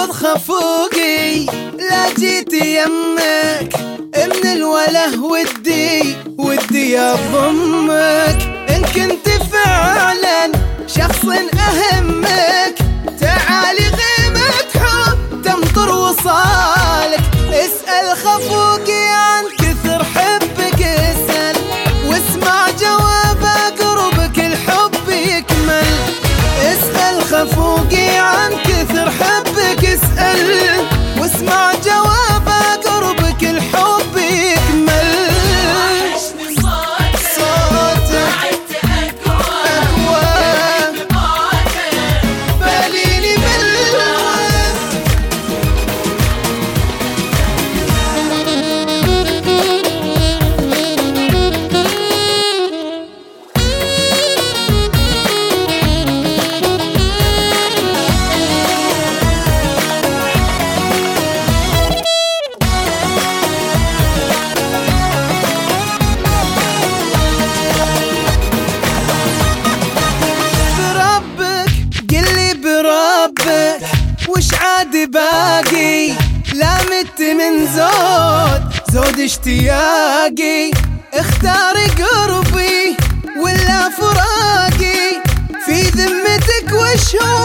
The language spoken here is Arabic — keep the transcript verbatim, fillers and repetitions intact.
خذ خفوقي لا جيت يمك، من الوله ودي ودي اضمك. ان كنت فعلا شخص اهمك، تعالي غيمة حب تمطر وصالك. اسأل خفوقي عن كثر حبك، اسأل واسمع جوابه قربك الحب يكمل. اسأل خفوقي عن كثر حبك، اسأل واسمع جوابه قربك الحب يكمل. وحشني صوتك صوتك بعدت أقوى بموتك باليني بالوقت. وش عاد باقي؟ لا مت من زود زود اشتياقي. اختاري قربي ولا فراقي، في ذمتك وش هو